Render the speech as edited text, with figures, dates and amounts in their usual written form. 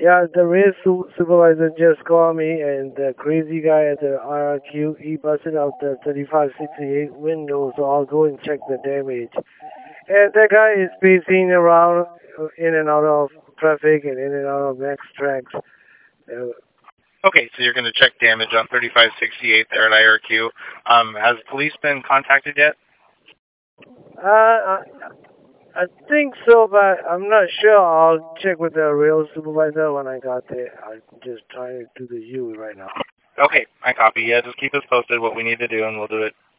Yeah, the race supervisor just called me, and the crazy guy at the RRQ, he busted out the 3568 window, so I'll go and check the damage. And that guy is pacing around in and out of traffic and in and out of next tracks. Okay, so you're going to check damage on 3568 there at IRQ. Has police been contacted yet? I think so, but I'm not sure. I'll check with the rail supervisor when I got there. I'm just trying to do the U right now. Okay, I copy. Yeah, just keep us posted what we need to do, and we'll do it